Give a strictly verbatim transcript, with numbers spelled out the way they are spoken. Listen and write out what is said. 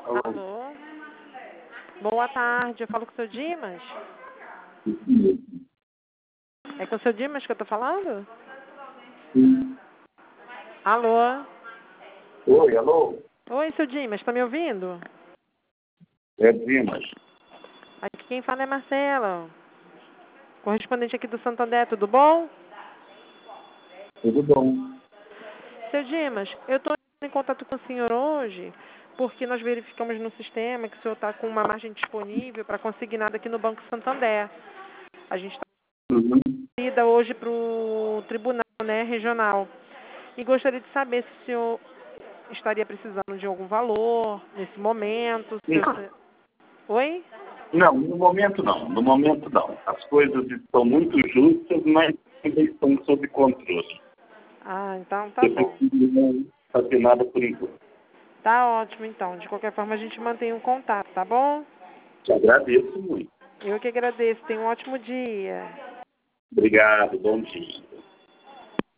Alô. Alô? Boa tarde, eu falo com o seu Dimas? É com o seu Dimas que eu tô falando? Sim. Alô? Oi, alô? Oi, seu Dimas, tá me ouvindo? É Dimas. Aqui quem fala é Marcela, correspondente aqui do Santander, tudo bom? Tudo bom? Seu Dimas, eu tô em contato com o senhor hoje porque nós verificamos no sistema que o senhor está com uma margem disponível para consignado aqui no Banco Santander. A gente está Uhum. ida hoje para o tribunal, né, regional. E gostaria de saber se o senhor estaria precisando de algum valor nesse momento. Se Não. o... Oi? Não, no momento não. No momento não. As coisas estão muito justas, mas ainda estão sob controle. Ah, então tá Eu bom. preciso não fazer nada por enquanto. Tá ótimo, então. De qualquer forma, a gente mantém o contato, tá bom? Te agradeço muito. Eu que agradeço. Tenha um ótimo dia. Obrigado, bom dia.